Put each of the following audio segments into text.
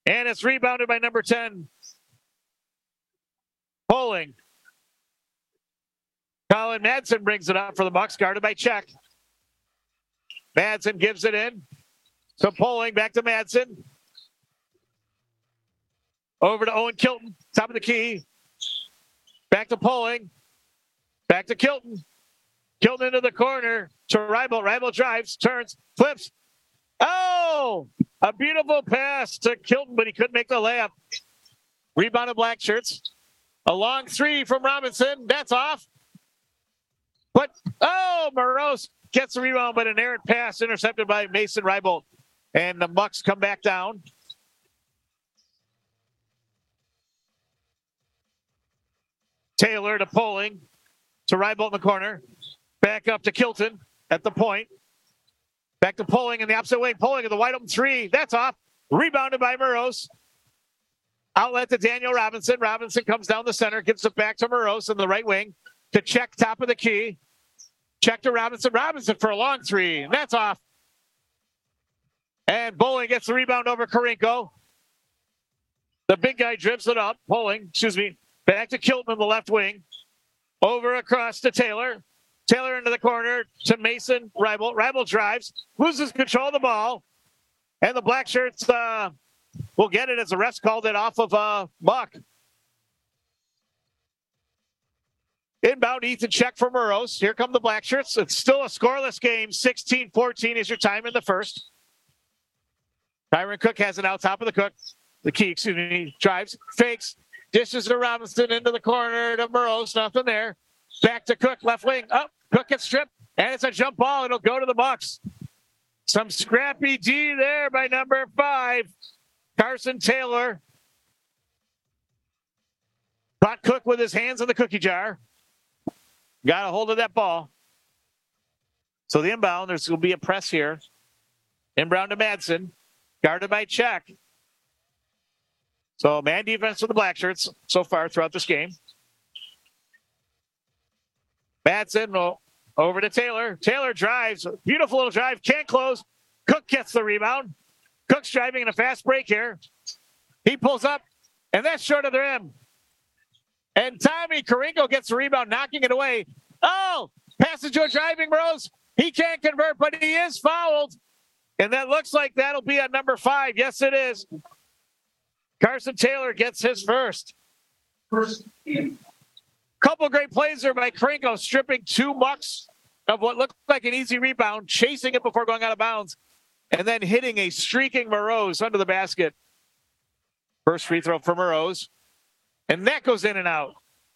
And it's rebounded by number 10. Poling. Colin Madsen brings it up for the Bucks, guarded by Czech. Madsen gives it in. So Poling back to Madsen. Over to Owen Kilton, top of the key. Back to Poling. Back to Kilton. Kilton into the corner to Reibel. Reibel drives, turns, flips. Oh! A beautiful pass to Kilton, but he couldn't make the layup. Rebound of Black Shirts. A long three from Robinson. That's off. But, Morose gets the rebound, but an errant pass intercepted by Mason Reibel. And the Bucks come back down. Taylor to Poling. To Reibel in the corner. Back up to Kilton at the point. Back to Poling in the opposite wing. Poling in the wide open three. That's off. Rebounded by Morose. Outlet to Daniel Robinson. Robinson comes down the center. Gives it back to Morose in the right wing. To Czech, top of the key. Czech to Robinson. Robinson for a long three. And that's off. And Poling gets the rebound over Karinko. The big guy dribbles it up. Poling, back to Kilton in the left wing. Over across to Taylor. Taylor into the corner to Mason Reibel. Reibel drives, loses control of the ball. And the Black Shirts will get it as the refs called it off of Buck. Inbound Ethan Czech for Morose. Here come the Black Shirts. It's still a scoreless game. 16-14 is your time in the first. Tyron Cook has it out top of the key, drives, fakes, dishes to Robinson into the corner to Morose. Nothing there. Back to Cook, left wing. Up, Cook gets stripped, and it's a jump ball. It'll go to the Bucks. Some scrappy D there by number 5, Carson Taylor. Caught Cook with his hands in the cookie jar. Got a hold of that ball. So the inbound, there's going to be a press here. Inbound to Madsen, guarded by Czech. So man defense for the Black Shirts so far throughout this game. Madsen over to Taylor. Taylor drives. Beautiful little drive. Can't close. Cook gets the rebound. Cook's driving in a fast break here. He pulls up, and that's short of the rim. And Tommy Karinko gets the rebound, knocking it away. Oh, passes to a driving Rose. He can't convert, but he is fouled. And that looks like that'll be at number 5. Yes, it is. Carson Taylor gets his first. Couple of great plays there by Karinko, stripping 2 Bucks of what looked like an easy rebound, chasing it before going out of bounds, and then hitting a streaking Morose under the basket. First free throw for Morose, and that goes in and out.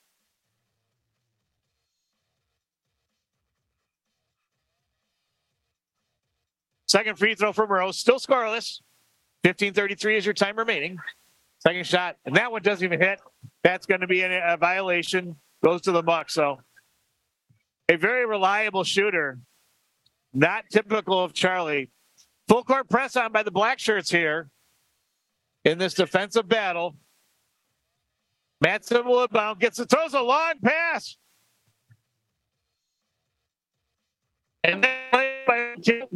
Second free throw for Morose, still scoreless. 15:33 is your time remaining. Second shot, and that one doesn't even hit. That's going to be a violation. Goes to the Bucks. So a very reliable shooter. Not typical of Charlie. Full court press on by the Black Shirts here in this defensive battle. Madsen will inbound, throws a long pass. And then by the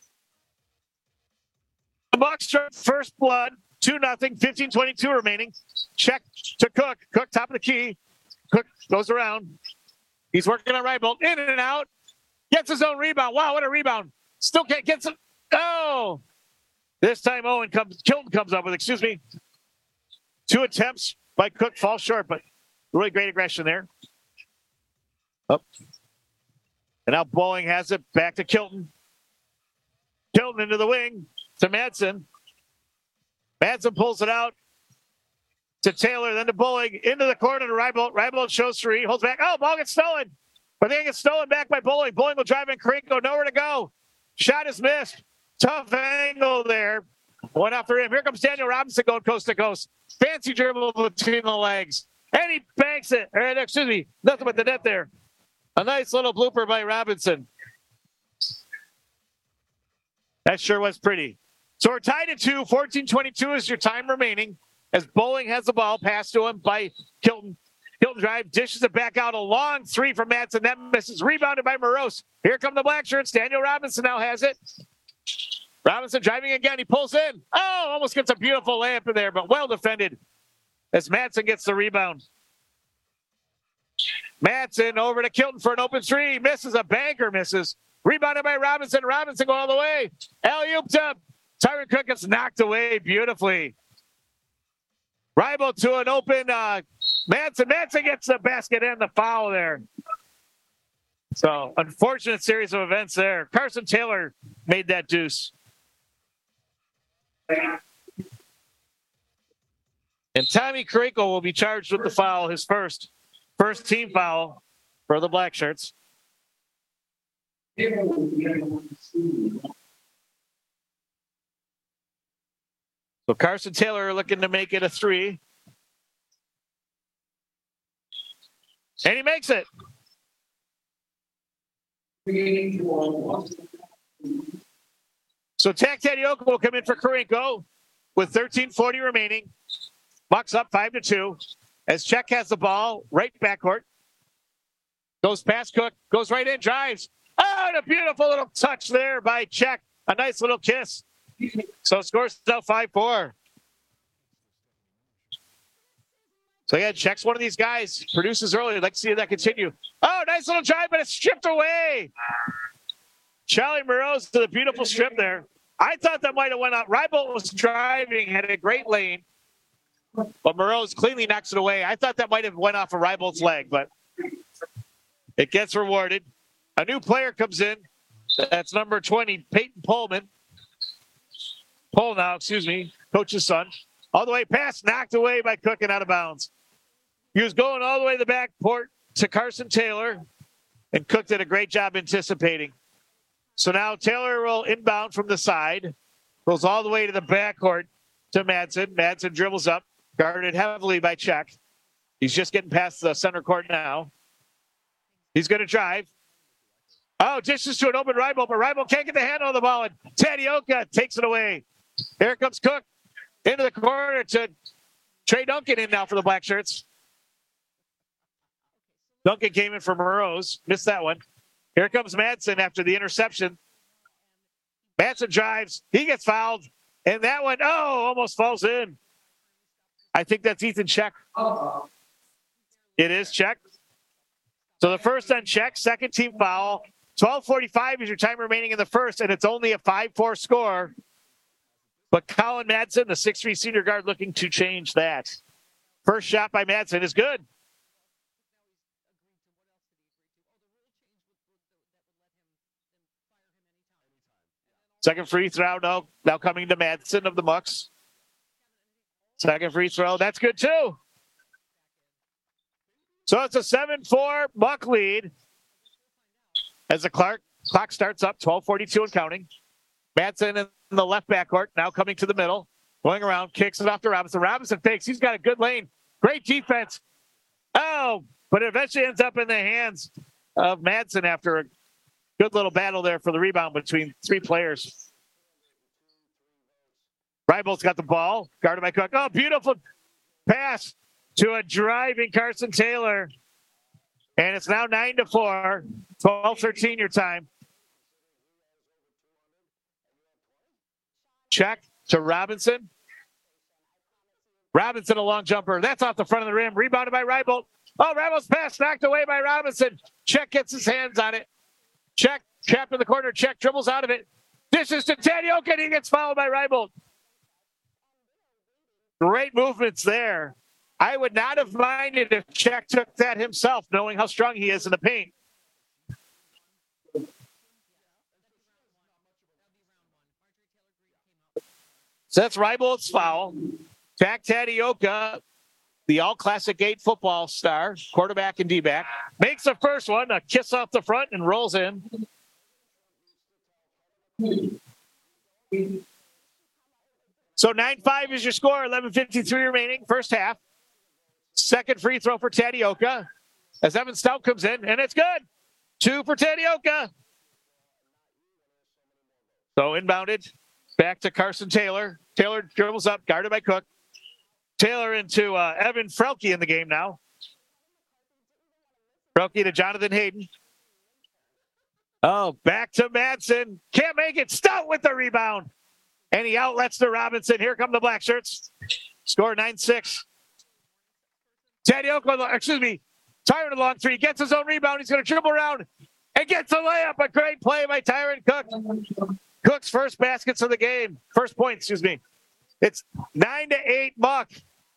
Bucks first blood. 2-0, 15:22 remaining. Check to Cook. Cook, top of the key. Cook goes around. He's working on Reibel. In and out. Gets his own rebound. Wow, what a rebound. Still can't get some. Oh! This time Kilton comes up with, 2 attempts by Cook fall short, but really great aggression there. Up. And now Poling has it back to Kilton. Kilton into the wing to Madsen. Madsen pulls it out to Taylor, then to Poling, into the corner to Reibel. Reibel shows 3, holds back. Oh, ball gets stolen. But then gets stolen back by Poling. Poling will drive in Karinko, nowhere to go. Shot is missed. Tough angle there. One off the rim. Here comes Daniel Robinson going coast to coast. Fancy dribble between the legs. And he banks it. Nothing but the net there. A nice little blooper by Robinson. That sure was pretty. So we're tied at 2. 14:22 is your time remaining as Poling has the ball passed to him by Kilton. Kilton drive, dishes it back out. A long 3 from Madsen. That misses. Rebounded by Morose. Here come the Black Shirts. Daniel Robinson now has it. Robinson driving again. He pulls in. Oh, almost gets a beautiful layup in there, but well defended as Madsen gets the rebound. Madsen over to Kilton for an open three. Misses a banker, misses. Rebounded by Robinson. Robinson go all the way. Alley-oop to Tyron Cook gets knocked away beautifully. Rival to an open Madsen. Madsen gets the basket and the foul there. So, unfortunate series of events there. Carson Taylor made that deuce. And Tommy Karinko will be charged with the foul, his first team foul for the Black Shirts. So Carson Taylor looking to make it a three. And he makes it. So Tak Tadioka will come in for Karinko with 13:40 remaining. Bucks up 5-2 as Czech has the ball right backcourt. Goes past Cook, goes right in, drives. Oh, and a beautiful little touch there by Czech. A nice little kiss. So scores now 5-4. So yeah, Czech's one of these guys. Produces early. I'd like to see that continue. Oh, nice little drive, but it's stripped away. Charlie Moroz to the beautiful strip there. I thought that might have went out. Rybolt was driving, had a great lane. But Moroz cleanly knocks it away. I thought that might have went off of Rybolt's leg, but it gets rewarded. A new player comes in. That's number 20, Peyton Polman. Coach's son. All the way past, knocked away by Cook and out of bounds. He was going all the way to the back court to Carson Taylor, and Cook did a great job anticipating. So now Taylor will inbound from the side, goes all the way to the backcourt to Madsen. Madsen dribbles up, guarded heavily by Czech. He's just getting past the center court now. He's going to drive. Oh, dishes to an open Rybolt, but Rybolt can't get the handle on the ball, and Tadioka takes it away. Here comes Cook into the corner to Trey Duncan in now for the Black Shirts. Duncan came in for Moroz. Missed that one. Here comes Madsen after the interception. Madsen drives. He gets fouled. And that one, almost falls in. I think that's Ethan Czech. It is Czech. So the first on Czech, second team foul. 12:45 is your time remaining in the first, and it's only a 5-4 score. But Colin Madsen, the 6'3" senior guard, looking to change that. First shot by Madsen is good. Second free throw now coming to Madsen of the Mucks. Second free throw, that's good too. So it's a 7-4 Muck lead as the clock starts up, 12:42 and counting. Madsen in the left backcourt, now coming to the middle, going around, kicks it off to Robinson. Robinson fakes, he's got a good lane. Great defense. Oh, but it eventually ends up in the hands of Madsen after a good little battle there for the rebound between three players. Rybolt's got the ball, guarded by Cook. Oh, beautiful pass to a driving Carson Taylor. And it's now 9-4, 12-13 your time. Check to Robinson. Robinson, a long jumper. That's off the front of the rim. Rebounded by Rybolt. Oh, Rybolt's pass knocked away by Robinson. Czech gets his hands on it. Czech trapped in the corner. Czech dribbles out of it. Dishes to Tadioka, and he gets fouled by Rybolt. Great movements there. I would not have minded if Czech took that himself, knowing how strong he is in the paint. So that's Rybolt's foul. Tak Tadioka, the All-Classic 8 football star, quarterback and D-back, makes the first one, a kiss off the front, and rolls in. So 9-5 is your score, 11:53 remaining, first half. Second free throw for Tadioka as Evan Stout comes in, and it's good. 2 for Tadioka. So inbounded, back to Carson Taylor. Taylor dribbles up, guarded by Cook. Taylor into Evan Frelke in the game now. Frelke to Jonathan Hayden. Oh, back to Madsen. Can't make it. Stout with the rebound. And he outlets to Robinson. Here come the Black Shirts. Score 9-6. Tyron with a long three. Gets his own rebound. He's going to dribble around and gets a layup. A great play by Tyron Cook. Cook's first baskets of the game. First point, excuse me. It's 9-8 Muck.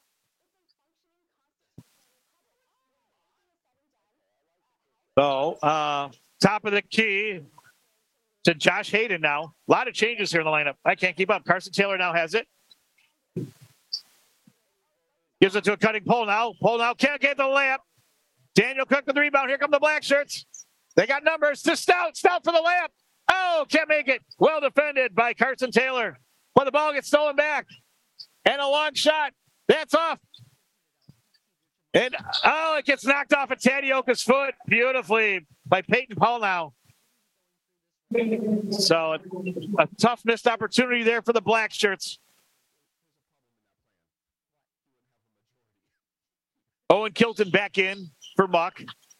So, top of the key to Josh Hayden now. A lot of changes here in the lineup. I can't keep up. Carson Taylor now has it. Gives it to a cutting Pole now. Pole now can't get the layup. Daniel Cook with the rebound. Here come the Black Shirts. They got numbers to Stout. Stout for the layup. Oh, can't make it. Well defended by Carson Taylor. But the ball gets stolen back. And a long shot. That's off. And, it gets knocked off of Tadioka's foot beautifully by Peyton Paul now. So a tough missed opportunity there for the Black Shirts. Owen Kilton back in for Muck.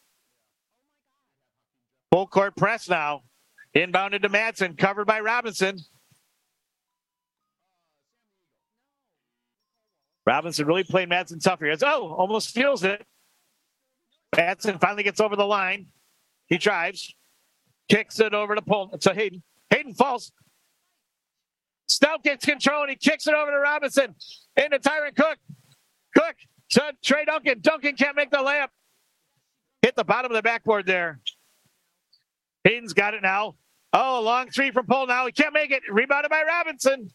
Full court press now. Inbounded to Madsen, covered by Robinson. Robinson really played Madsen tough here. Almost steals it. Madsen finally gets over the line. He drives. Kicks it over to Hayden. Hayden falls. Stout gets control and he kicks it over to Robinson. Into Tyron Cook. Cook to Trey Duncan. Duncan can't make the layup. Hit the bottom of the backboard there. Hayden's got it now. A long three from Pole now. He can't make it. Rebounded by Robinson.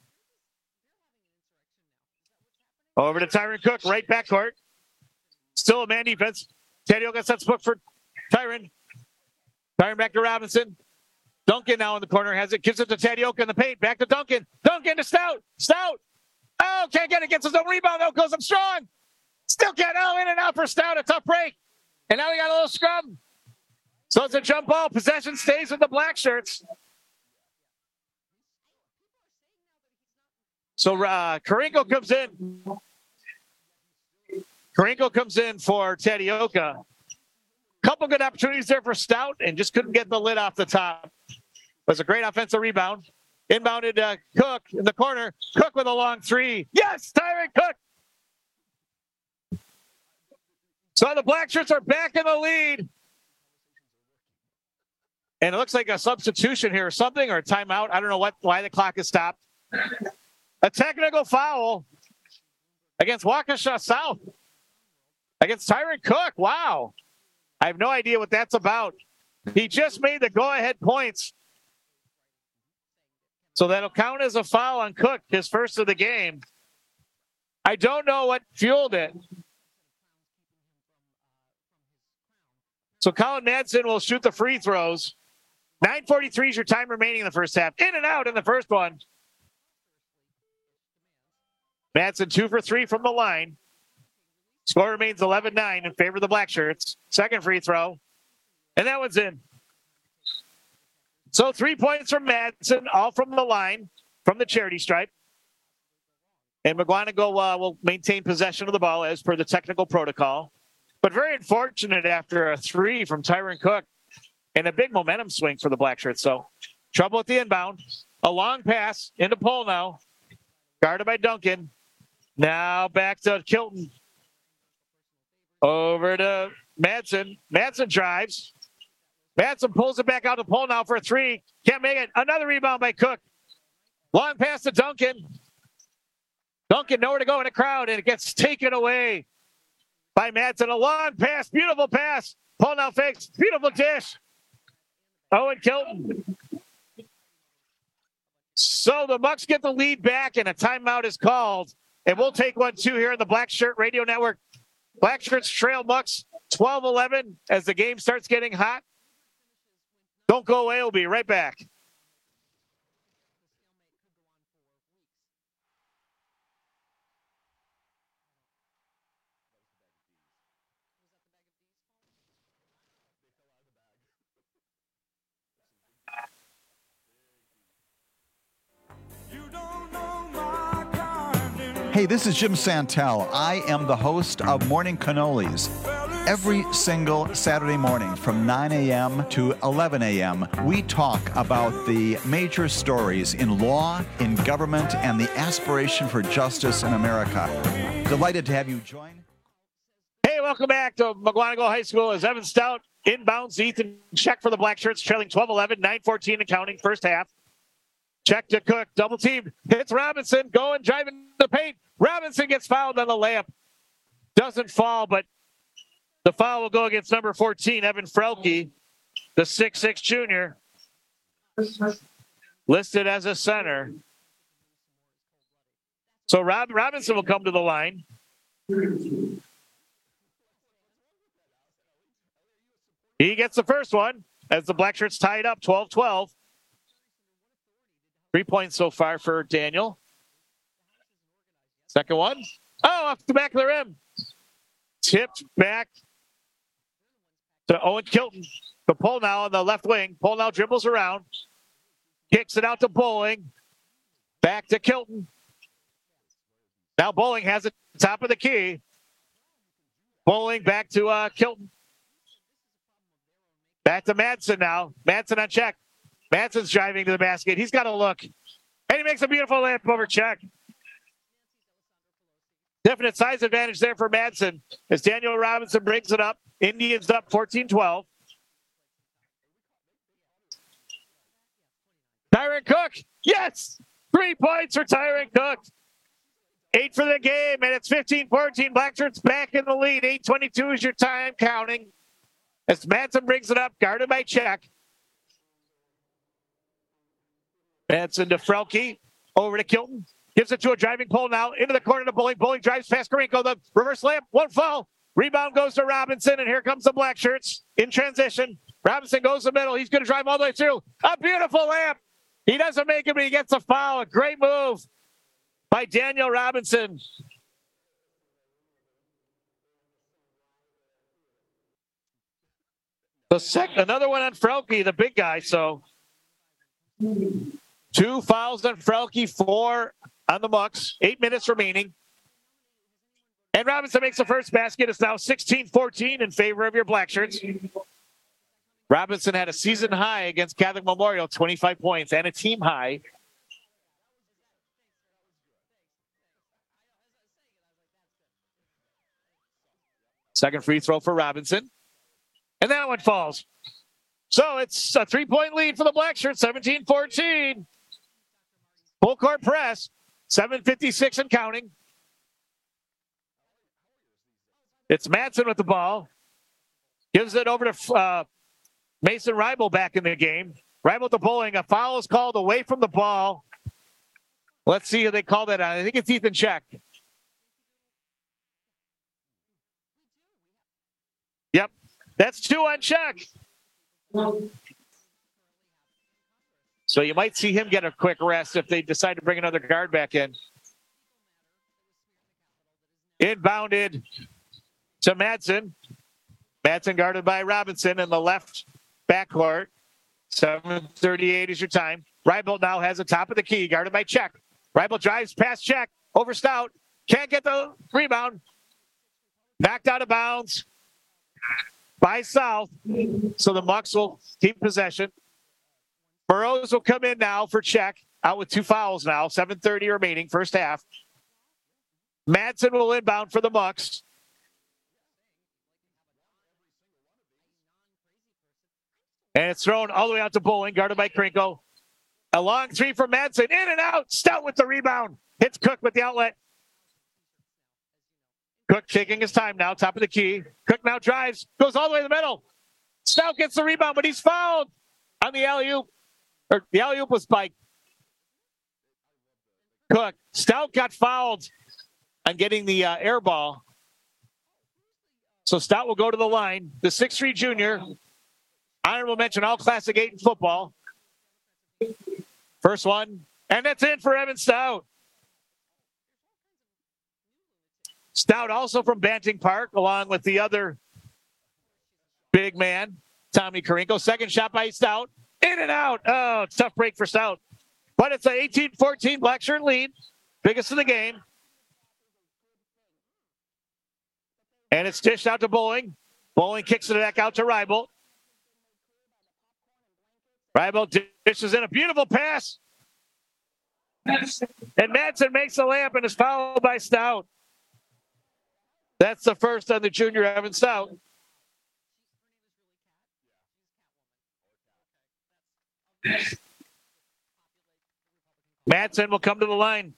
Over to Tyron Cook, right backcourt. Still a man defense. Tadioka sets book for Tyron. Tyron back to Robinson. Duncan now in the corner has it. Gives it to Tadioka in the paint. Back to Duncan. Duncan to Stout. Stout. Can't get it. Gets his own rebound. Goes up strong. Still can't. In and out for Stout. A tough break. And now we got a little scrum. So it's a jump ball. Possession stays with the Black Shirts. So Karinko comes in. Karinko comes in for Tadioka. Couple good opportunities there for Stout and just couldn't get the lid off the top. It was a great offensive rebound. Inbounded Cook in the corner. Cook with a long three. Yes, Tyron Cook. So the Black Shirts are back in the lead. And it looks like a substitution here or something, or a timeout. I don't know why the clock is stopped. A technical foul against Waukesha South. Against Tyron Cook. Wow. I have no idea what that's about. He just made the go-ahead points. So that'll count as a foul on Cook, his first of the game. I don't know what fueled it. So Colin Madsen will shoot the free throws. 9:43 is your time remaining in the first half. In and out in the first one. Madsen 2 for 3 from the line. Score remains 11-9 in favor of the Black Shirts. Second free throw. And that one's in. So 3 points from Madsen, all from the line, from the charity stripe. And McGuanago will maintain possession of the ball as per the technical protocol. But very unfortunate after a three from Tyron Cook. And a big momentum swing for the Black Shirts. So trouble at the inbound. A long pass into Pole now. Guarded by Duncan. Now back to Kilton. Over to Madsen. Madsen drives. Madsen pulls it back out to Pole now for a three. Can't make it. Another rebound by Cook. Long pass to Duncan. Duncan nowhere to go in the crowd, and it gets taken away by Madsen. A long pass. Beautiful pass. Pole now fakes. Beautiful dish. Owen Kilton. So the Bucks get the lead back, and a timeout is called. And we'll take 1-2 here on the Black Shirt Radio Network. Black Shirts trail Bucks 12-11 as the game starts getting hot. Don't go away. We'll be right back. Hey, this is Jim Santel. I am the host of Morning Cannolis. Every single Saturday morning from 9 a.m. to 11 a.m., we talk about the major stories in law, in government, and the aspiration for justice in America. Delighted to have you join. Hey, welcome back to McGuanago High School as Evan Stout inbounds. Ethan Check for the Black Shirts, trailing 12-11, 9:14 and counting, first half. Check to Cook, double team, hits Robinson, going, driving the paint. Robinson gets fouled on the layup. Doesn't fall, but the foul will go against number 14, Evan Frelke, the 6'6 junior, listed as a center. So Robinson will come to the line. He gets the first one as the Black Shirts tie it up 12-12. 3 points so far for Daniel. Second one. Oh, off the back of the rim. Tipped back to Owen Kilton. The pull now on the left wing. Pull now dribbles around. Kicks it out to Bowling. Back to Kilton. Now Bowling has it top of the key. Bowling back to Kilton. Back to Madsen now. Madsen on Check. Madsen's driving to the basket. He's got a look. And he makes a beautiful layup over Check. Definite size advantage there for Madsen as Daniel Robinson brings it up. Indians up 14-12. Tyron Cook. Yes! 3 points for Tyron Cook. 8 for the game, and it's 15-14. Black Shirts back in the lead. 8:22 is your time counting. As Madsen brings it up, guarded by Check. Madsen to Frelke. Over to Kilton. Gives it to a driving pull now. Into the corner to Bowling. Bowling drives past Karinko. The reverse layup. One foul. Rebound goes to Robinson, and here comes the Black Shirts in transition. Robinson goes to the middle. He's going to drive all the way through. A beautiful layup. He doesn't make it, but he gets a foul. A great move by Daniel Robinson. Another one on Frelke, the big guy. So 2 fouls on Frelke, 4 on the Mucks. 8 minutes remaining. And Robinson makes the first basket. It's now 16-14 in favor of your Black Shirts. Robinson had a season high against Catholic Memorial, 25 points, and a team high. Second free throw for Robinson. And that one falls. So it's a 3-point lead for the Black Shirts, 17-14. Full court press, 7:56 and counting. It's Madsen with the ball. Gives it over to Mason Reibel back in the game. Reibel to Bowling. A foul is called away from the ball. Let's see who they call that on. I think it's Ethan Check. Yep. That's 2 on Check. So you might see him get a quick rest if they decide to bring another guard back in. Inbounded to Madsen. Madsen guarded by Robinson in the left backcourt. 7:38 is your time. Reibel now has the top of the key, guarded by Check. Reibel drives past Check, over Stout. Can't get the rebound. Knocked out of bounds by South. So the Mucks will keep possession. Burrows will come in now for Check. Out with 2 fouls now. 7:30 remaining, first half. Madsen will inbound for the Mucks. And it's thrown all the way out to Bowling, guarded by Karinko. A long 3 from Madsen. In and out. Stout with the rebound. Hits Cook with the outlet. Cook taking his time now, top of the key. Cook now drives, goes all the way to the middle. Stout gets the rebound, but he's fouled on the alley-oop. Or the alley-oop was by Cook. Stout got fouled on getting the air ball. So Stout will go to the line. The 6'3 junior. Honorable mention, all Classic 8 in football. First one, and that's in for Evan Stout. Stout also from Banting Park, along with the other big man, Tommy Karinko. Second shot by Stout. In and out. Oh, tough break for Stout. But it's an 18-14 Black Shirt lead. Biggest of the game. And it's dished out to Bowling. Bowling kicks it back out to Rybolt. Rybolt dishes in a beautiful pass. And Madsen makes the layup and is fouled by Stout. That's the first on the junior, Evan Stout. Madsen will come to the line.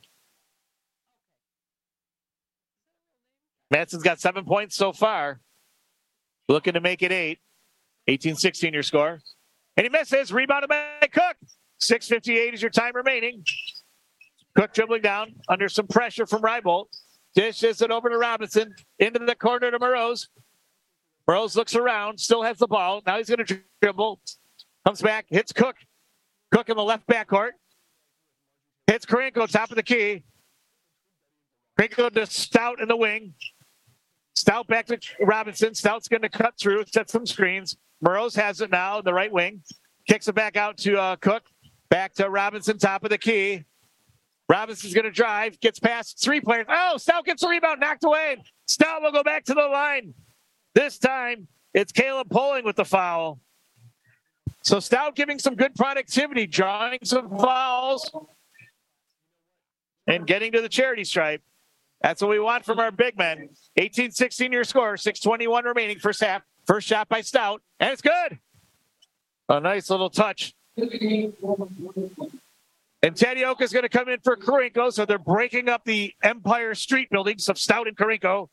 Madsen's got 7 points so far. Looking to make it 8. 18-16 your score. And he misses. Rebounded by Cook. 6:58 is your time remaining. Cook dribbling down under some pressure from Rybolt. Dishes it over to Robinson. Into the corner to Moroz. Moroz looks around. Still has the ball. Now he's going to dribble. Comes back. Hits Cook. Cook in the left backcourt. Hits Karinko, top of the key. Karinko to Stout in the wing. Stout back to Robinson. Stout's going to cut through, set some screens. Moroz has it now in the right wing. Kicks it back out to Cook. Back to Robinson, top of the key. Robinson's going to drive. Gets past 3 players. Oh, Stout gets the rebound. Knocked away. Stout will go back to the line. This time, it's Caleb Poling with the foul. So Stout giving some good productivity, drawing some fouls, and getting to the charity stripe. That's what we want from our big men. 18-16 your score, 6:21 remaining first half. First shot by Stout, and it's good. A nice little touch. And Tadioka is going to come in for Karinko, so they're breaking up the Empire Street buildings of Stout and Karinko.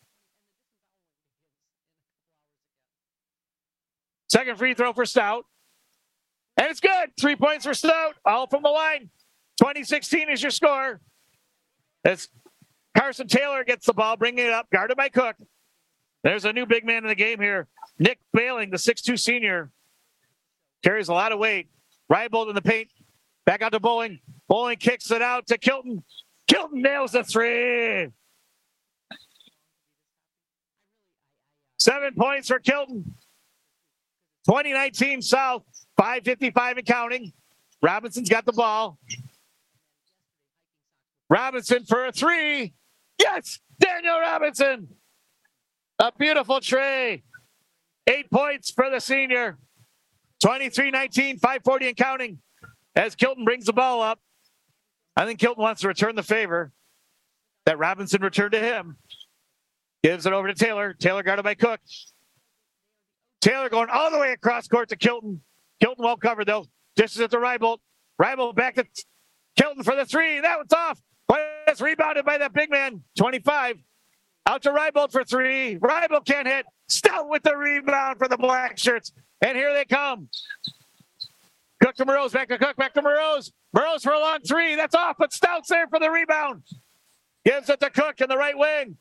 Second free throw for Stout. And it's good. 3 points for Stout, all from the line. 20-16 is your score. As Carson Taylor gets the ball, bringing it up, guarded by Cook. There's a new big man in the game here. Nick Bailing, the 6'2 senior. Carries a lot of weight. Rybolt in the paint. Back out to Bowling. Bowling kicks it out to Kilton. Kilton nails the three. 7 points for Kilton. 2019 South. 5:55 and counting. Robinson's got the ball. Robinson for a three. Yes! Daniel Robinson. A beautiful tray. 8 points for the senior. 23-19, 5:40 and counting. As Kilton brings the ball up. I think Kilton wants to return the favor that Robinson returned to him. Gives it over to Taylor. Taylor guarded by Cook. Taylor going all the way across court to Kilton. Kilton well covered, though. Dishes it to Rybolt. Rybolt back to Kilton for the three. That one's off. But it's rebounded by that big man. 25. Out to Rybolt for three. Rybolt can't hit. Stout with the rebound for the Black Shirts. And here they come. Cook to Moroz. Back to Cook. Back to Moroz. Moroz for a long three. That's off, but Stout's there for the rebound. Gives it to Cook in the right wing.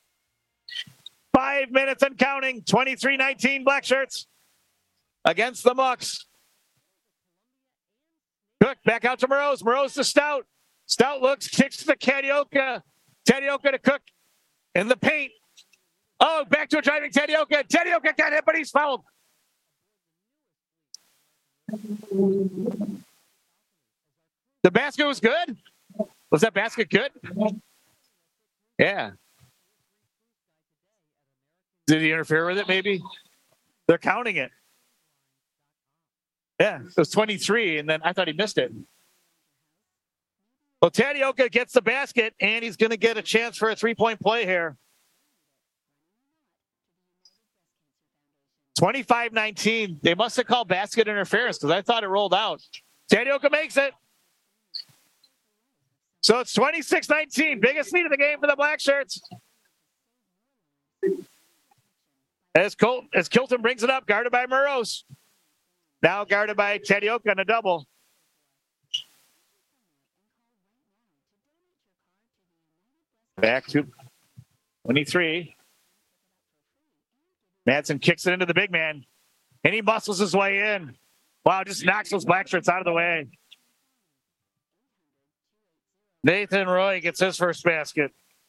5 minutes and counting. 23-19 Black Shirts against the Mucks. Cook back out to Moroz. Moroz to Stout. Stout looks, kicks to Tadioka. Tadioka to Cook in the paint. Oh, back to a driving Tadioka. Tadioka can't hit, but he's fouled. The basket was good? Was that basket good? Yeah. Did he interfere with it, maybe? They're counting it. Yeah, it was 23, and then I thought he missed it. Well, Tadioka gets the basket, and he's going to get a chance for a three-point play here. 25-19. They must have called basket interference because I thought it rolled out. Tadioka makes it. So it's 26-19. Biggest lead of the game for the Black Shirts. As Kilton brings it up, guarded by Moroz. Now guarded by Tadioka on a double. Back to 23. Madsen kicks it into the big man. And he muscles his way in. Wow, just knocks those Black Shirts out of the way. Nathan Roy gets his first basket.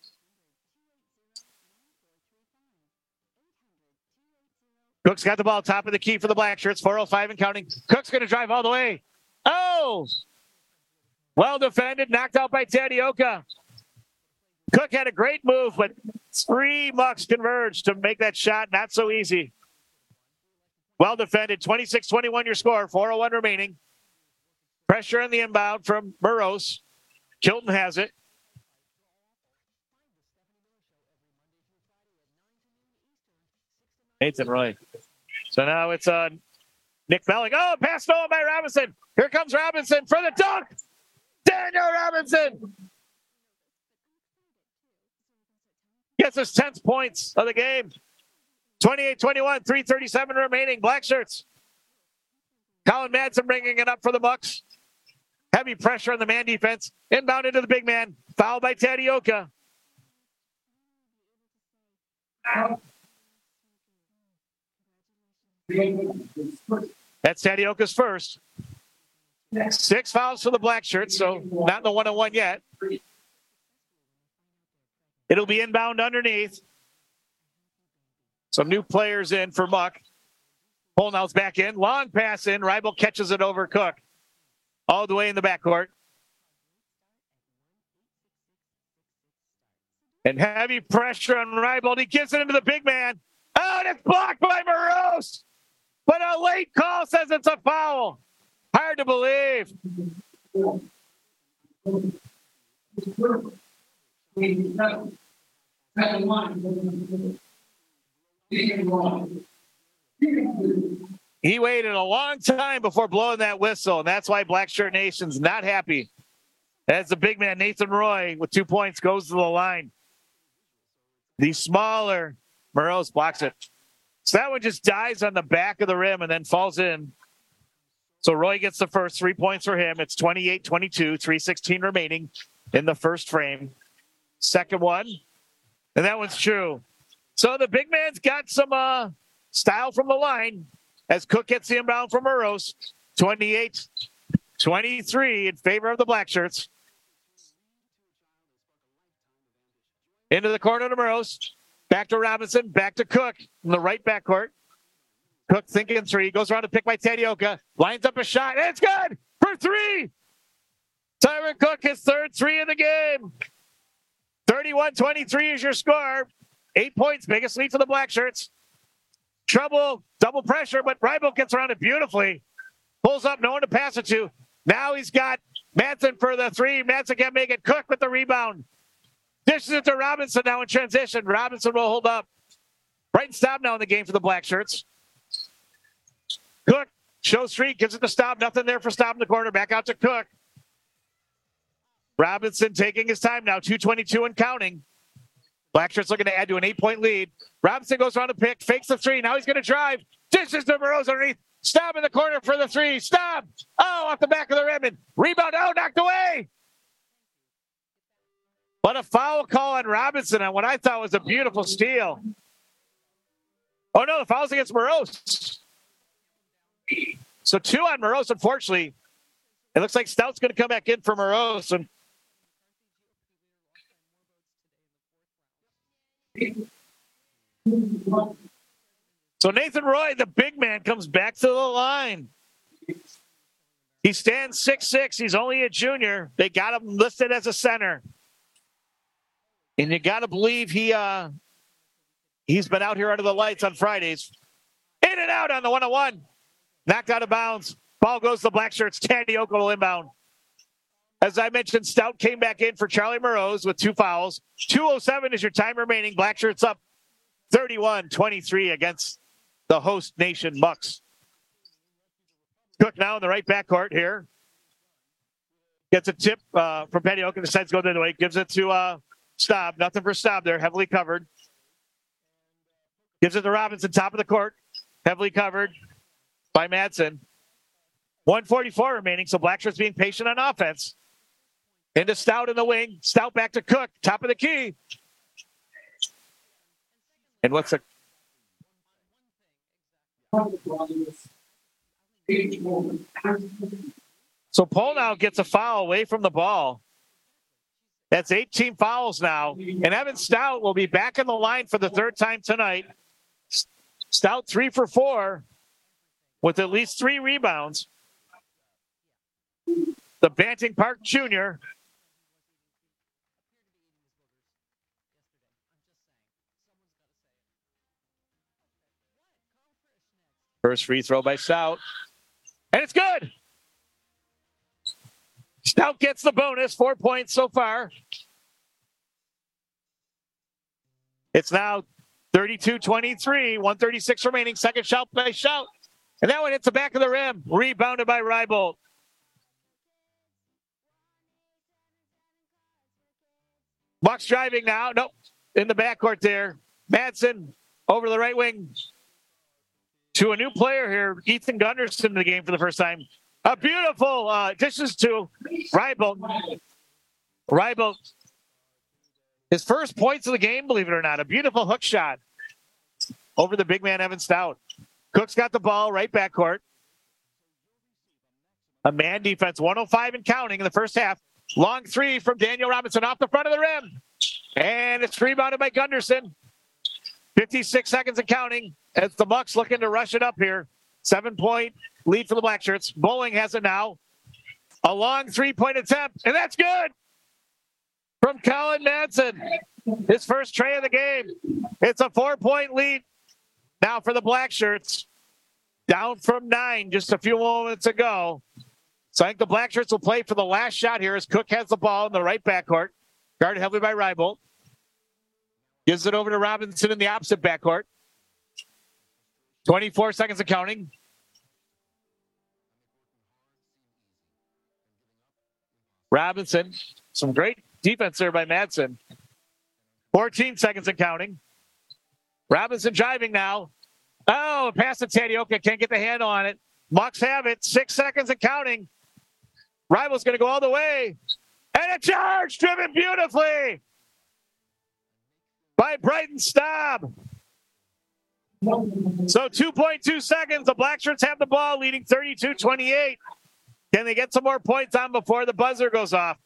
Cook's got the ball top of the key for the Black Shirts. 4:05 and counting. Cook's going to drive all the way. Oh! Well defended. Knocked out by Tadioka. Cook had a great move, but 3 Mucks converged to make that shot not so easy. Well defended, 26-21 your score, 4:01 remaining. Pressure on the inbound from Moroz. Kilton has it. Nathan Roy. So now it's Nick Belling. Oh, passed on by Robinson. Here comes Robinson for the dunk. Daniel Robinson gets his 10th points of the game. 28-21, 3:37 remaining. Black shirts. Colin Madsen bringing it up for the Bucks. Heavy pressure on the man defense. Inbound into the big man. Fouled by Tadioka. That's Tadioka's first. 6 fouls for the black shirts, so not in the 1-on-1 yet. It'll be inbound underneath. Some new players in for Muck. Polnau's back in. Long pass in. Rybel catches it over Cook. All the way in the backcourt. And heavy pressure on Rybel. He gives it into the big man. Oh, and it's blocked by Moroz. But a late call says it's a foul. Hard to believe. He waited a long time before blowing that whistle, and that's why Black Shirt Nation's not happy. As the big man, Nathan Roy, with 2 points, goes to the line. The smaller Moroz blocks it. So that one just dies on the back of the rim and then falls in. So Roy gets the first 3 points for him. It's 28-22, 3:16 remaining in the first frame. Second one, and that one's true. So the big man's got some style from the line as Cook gets the inbound from Moroz. 28-23 in favor of the black shirts. Into the corner to Moroz. Back to Robinson. Back to Cook in the right backcourt. Cook thinking 3. Goes around to pick by Tadioka. Lines up a shot. And it's good for 3. Tyron Cook, his third 3 of the game. 31-23 is your score. 8 points. Biggest lead for the black shirts. Trouble. Double pressure. But Rybel gets around it beautifully. Pulls up. No one to pass it to. Now he's got Madsen for the 3. Madsen can't make it. Cook with the rebound. Dishes it to Robinson now in transition. Robinson will hold up. Right and stop now in the game for the black shirts. Cook shows streak, gives it to Staub. Nothing there for Staub in the corner. Back out to Cook. Robinson taking his time now. 2:22 and counting. Black shirts looking to add to an 8-point lead. Robinson goes around to pick, fakes the 3. Now he's going to drive. Dishes to Moroz underneath. Staub in the corner for the 3. Staub. Oh, off the back of the rim. And rebound. Oh, knocked away. But a foul call on Robinson on what I thought was a beautiful steal. Oh, no, the foul's against Moroz. So 2 on Moroz, unfortunately. It looks like Stout's going to come back in for Moroz. And so Nathan Roy, the big man, comes back to the line. He stands 6'6". He's only a junior. They got him listed as a center. And you got to believe he's been out here under the lights on Fridays. In and out on the 1-on-1. Knocked out of bounds. Ball goes to the black shirts. Tadioka will inbound. As I mentioned, Stout came back in for Charlie Moroz with 2 fouls. 2:07 is your time remaining. Black shirts up 31-23 against the host nation Bucks. Cook now in the right backcourt here. Gets a tip from Tadioka. Decides to go the other way. Gives it to Staub. Nothing for Staub there. Heavily covered. Gives it to Robinson. Top of the court. Heavily covered by Madsen. 1:44 remaining. So Black shirts being patient on offense. Into Stout in the wing. Stout back to Cook. Top of the key. And what's a... So Polnow gets a foul away from the ball. That's 18 fouls now. And Evan Stout will be back in the line for the 3rd time tonight. Stout 3 for 4 with at least 3 rebounds. The Banting Park Jr. First free throw by Stout. And it's good. Stout gets the bonus, 4 points so far. It's now 32-23, 1:36 remaining. Second shot by Stout. And that one hits the back of the rim. Rebounded by Rybolt. Bucks driving now. Nope. In the backcourt there. Madsen over the right wing to a new player here. Ethan Gunderson in the game for the first time. A beautiful dishes to Rybolt. Rybolt. His first points of the game, believe it or not. A beautiful hook shot over the big man, Evan Stout. Cook's got the ball right backcourt. A man defense, 105 and counting in the first half. Long three from Daniel Robinson off the front of the rim. And it's rebounded by Gunderson. 56 seconds and counting as the Bucks looking to rush it up here. 7-point lead for the Black Shirts. Bowling has it now. A long 3-point attempt, and that's good from Colin Madsen. His first tray of the game. It's a 4-point lead now for the Black Shirts. Down from 9 just a few moments ago. So I think the Black Shirts will play for the last shot here as Cook has the ball in the right backcourt. Guarded heavily by Rybolt. Gives it over to Robinson in the opposite backcourt. 24 seconds of counting. Robinson. Some great defense there by Madsen. 14 seconds and counting. Robinson driving now. Oh, pass to Tadioka. Can't get the handle on it. Bucks have it. 6 seconds and counting. Rybolt's going to go all the way. And a charge driven beautifully by Brighton Staub. So 2.2 seconds. The Black Shirts have the ball, leading 32-28. Can they get some more points on before the buzzer goes off?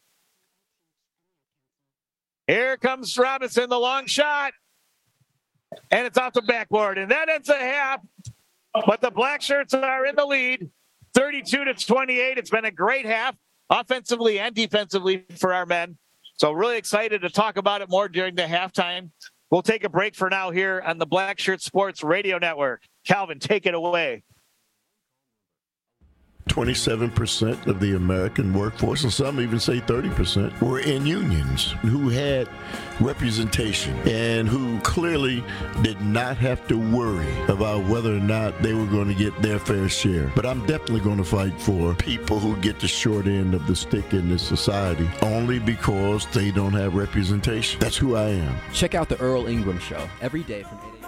Here comes Robinson, the long shot. And it's off the backboard. And that ends the half. But the Black Shirts are in the lead, 32-28. It's been a great half, offensively and defensively for our men. So really excited to talk about it more during the halftime. We'll take a break for now here on the Black Shirt Sports Radio Network. Calvin, take it away. 27% of the American workforce, and some even say 30%, were in unions who had representation and who clearly did not have to worry about whether or not they were going to get their fair share. But I'm definitely going to fight for people who get the short end of the stick in this society only because they don't have representation. That's who I am. Check out the Earl Ingram Show every day from 8 a.m.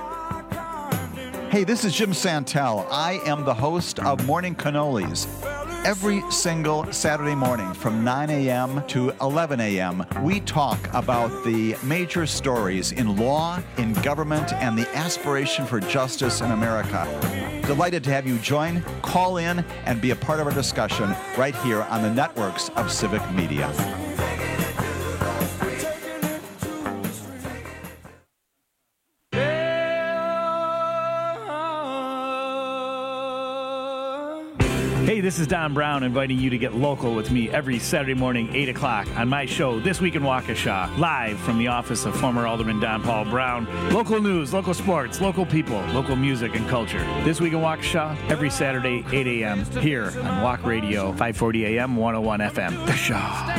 Hey, this is Jim Santel. I am the host of Morning Cannolis. Every single Saturday morning from 9 a.m. to 11 a.m., we talk about the major stories in law, in government, and the aspiration for justice in America. Delighted to have you join, call in, and be a part of our discussion right here on the networks of Civic Media. Hey, this is Don Brown inviting you to get local with me every Saturday morning, 8 o'clock on my show, This Week in Waukesha, live from the office of former Alderman Don Paul Brown. Local news, local sports, local people, local music and culture. This Week in Waukesha, every Saturday, 8 a.m. here on Walk Radio, 540 a.m., 101 FM. The Shaw.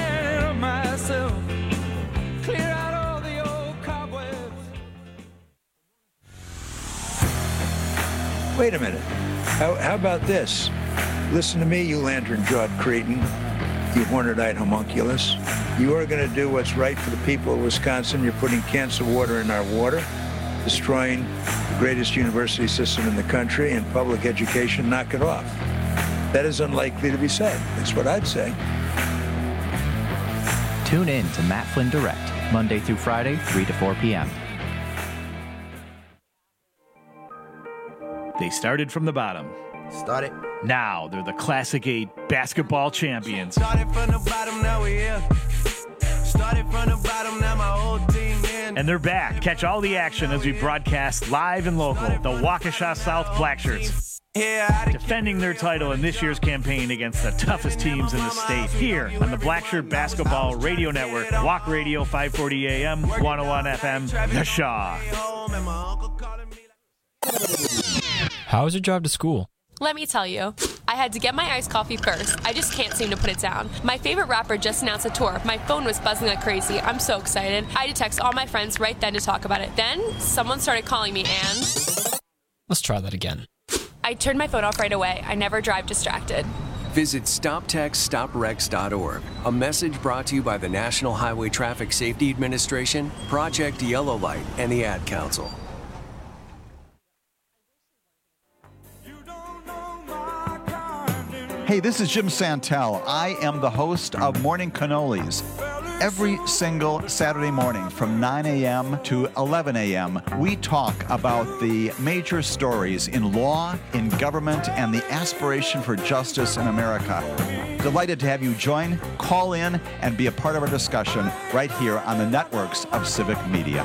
Wait a minute. How about this? Listen to me, you lantern-jawed cretin, you hornet-eyed homunculus. You are going to do what's right for the people of Wisconsin. You're putting cancer water in our water, destroying the greatest university system in the country and public education. Knock it off. That is unlikely to be said. That's what I'd say. Tune in to Matt Flynn Direct, Monday through Friday, 3 to 4 p.m. They started from the bottom. Started. Now they're the Classic 8 basketball champions. Started from the bottom, now we're here. Started from the bottom, now my whole team in. And they're back. Catch all the action as we broadcast live and local. The Waukesha South Black Shirts. Defending their title in this year's campaign against the toughest teams in the state. Here on the Black Shirt Basketball Radio Network. Walk Radio, 540 AM, 101 FM. The Shaw. How was your drive to school? Let me tell you, I had to get my iced coffee first. I just can't seem to put it down. My favorite rapper just announced a tour. My phone was buzzing like crazy. I'm so excited. I had to text all my friends right then to talk about it. Then, someone started calling me and... Let's try that again. I turned my phone off right away. I never drive distracted. Visit StopTextStopWrecks.org. A message brought to you by the National Highway Traffic Safety Administration, Project Yellow Light, and the Ad Council. Hey, this is Jim Santel. I am the host of Morning Cannolis. Every single Saturday morning from 9 a.m. to 11 a.m., we talk about the major stories in law, in government, and the aspiration for justice in America. Delighted to have you join, call in, and be a part of our discussion right here on the networks of Civic Media.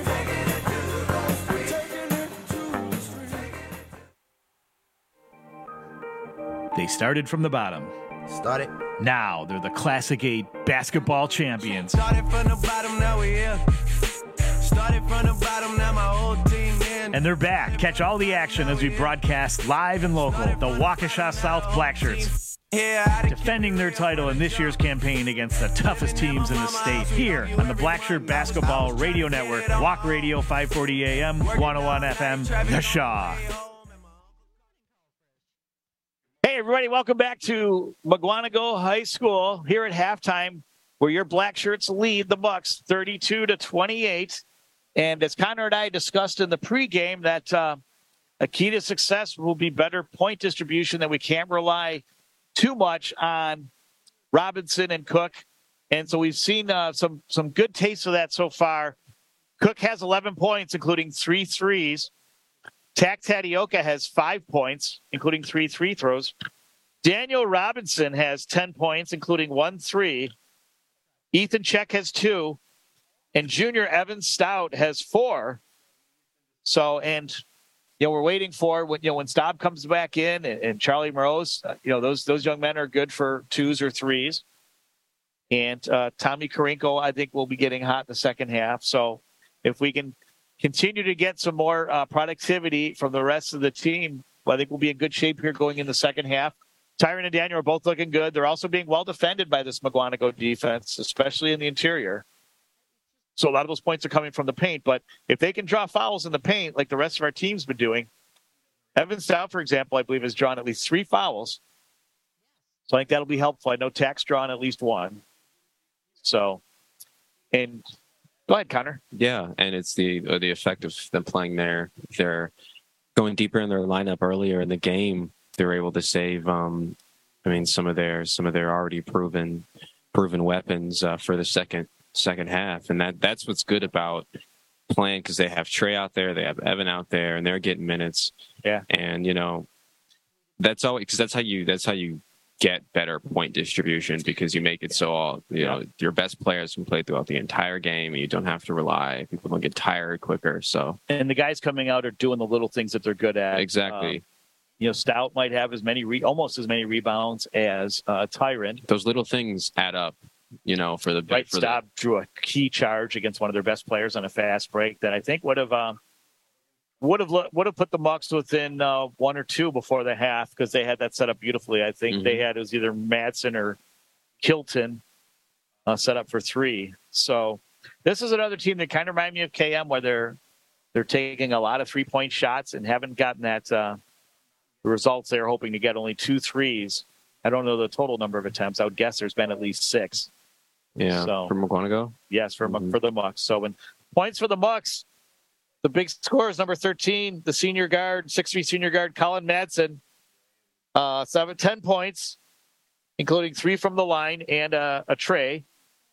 They started from the bottom. Started. Now they're the Classic 8 basketball champions. Started from the bottom, now we here. Started from the bottom, now my whole team in. And they're back. Catch all the action as we broadcast live and local. The Waukesha South Blackshirts. Defending their title in this year's campaign against the toughest teams in the state. Here on the Blackshirt Basketball Radio Network. Walk Radio 540 AM, 101 FM, The Shaw. Hey, everybody, welcome back to McGuanago High School here at halftime, where your Black Shirts lead the Bucks 32-28. And as Connor and I discussed in the pregame, that a key to success will be better point distribution, that we can't rely too much on Robinson and Cook. And so we've seen some good taste of that so far. Cook has 11 points, including 3 threes. Tak Tadioka has 5 points, including 3 free throws. Daniel Robinson has 10 points, including 1 3. Ethan Check has 2. And Junior Evan Stout has 4. So, and, we're waiting for when Staub comes back in and Charlie Morose, those young men are good for 2s or 3s. And Tommy Karinko, I think, will be getting hot in the second half. So if we can continue to get some more productivity from the rest of the team, I think we'll be in good shape here going in the second half. Tyron and Daniel are both looking good. They're also being well defended by this McGuanago defense, especially in the interior. So a lot of those points are coming from the paint. But if they can draw fouls in the paint like the rest of our team's been doing, Evan Stout, for example, I believe has drawn at least 3 fouls. So I think that'll be helpful. I know Tak's drawn at least 1. So, and go ahead, Connor. Yeah, and it's the effect of them playing there. They're going deeper in their lineup earlier in the game. They're able to save, some of their already proven weapons for the second half, and that's what's good about playing, because they have Trey out there, they have Evan out there, and they're getting minutes. Yeah, and that's always, because that's how you get better point distribution, because you make it so all your best players can play throughout the entire game, and you don't have to rely. People don't get tired quicker. So, and the guys coming out are doing the little things that they're good at. Exactly. Stout might have almost as many rebounds as Tyron. Those little things add up. For the right. Stout drew a key charge against one of their best players on a fast break that I think would have put the Bucks within 1 or 2 before the half, because they had that set up beautifully. I think they had, it was either Madsen or Kilton set up for 3. So this is another team that kind of reminds me of KM, where they're taking a lot of 3-point shots and haven't gotten that the results they're hoping to get. Only 2 threes. I don't know the total number of attempts. I would guess there's been at least 6. Yeah, so, for McGuanago? Yes, for the Bucks. So when points for the Bucks, the big scorer is number 13, the senior guard, 6'3" senior guard, Colin Madsen. 10 points, including 3 from the line and a tray.